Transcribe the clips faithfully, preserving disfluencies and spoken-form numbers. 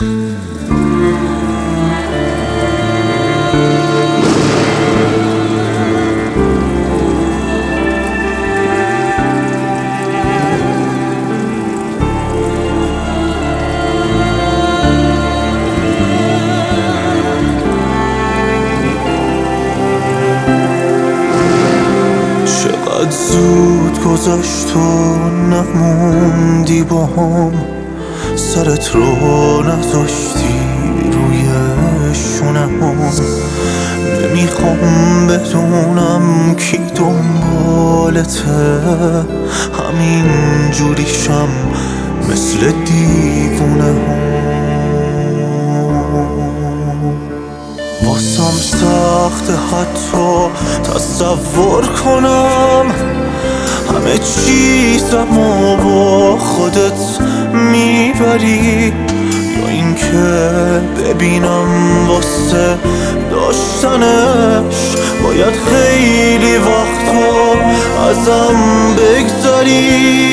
چقدر زود گذشت و نموندی با هم، سرت رو نذاشتی روی شونم. نمیخوام بدونم کی دنبالته، همین جوریشم مثل دیوونه هم. واسم سخته حتی تصور کنم همه چیزمو با خودت میبری، یا اینکه ببینم واسه داشتنش باید خیلی وقتا ازم بگذری.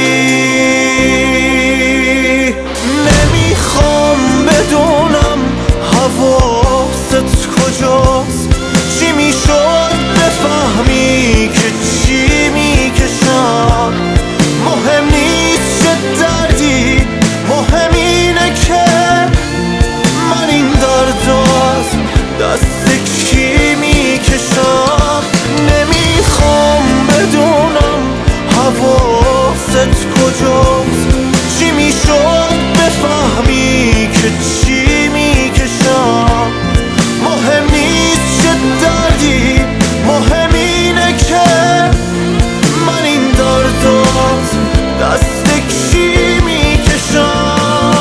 نمیخوام بدونم حواست کجاست، چی میشد بفهمی که چی میکشم. مهم نیست چه دردی، مهم اینه که من این درد از دست کی میکشم. نمیخوام بدونم حواست کجاست، چی میشد بفهمی که چی میکشم. مهم نیست چه دردی، مهم اینه که من این درد از دست کی میکشم.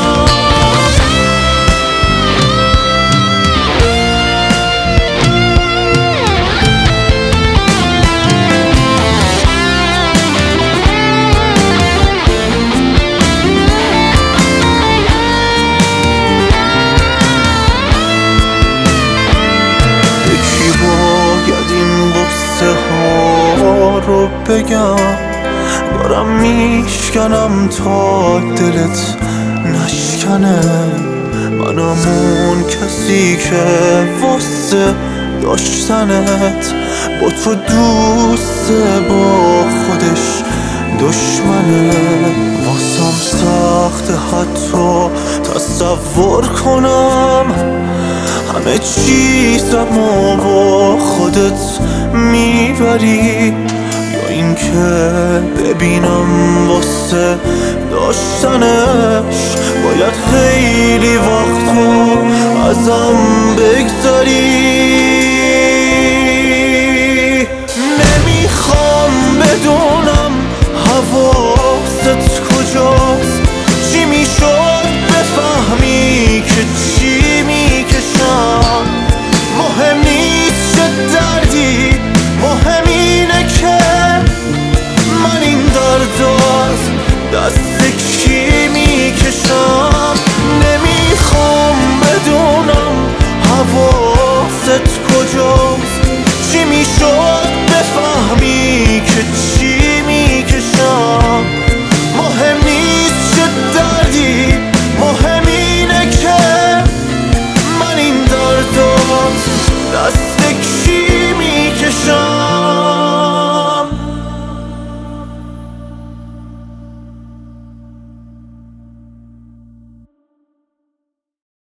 رو بگم دارم میشکنم تا دلت نشکنه. منم اون کسی که واسه داشتنت با تو دوسته، با خودش دشمنه. واسم سخته حتی تصور کنم همه چیزمو با خودت میبری، یا اینکه ببینم واسه داشتنش باید خیلی وقتا ازم بگذری. نمیخوام بدون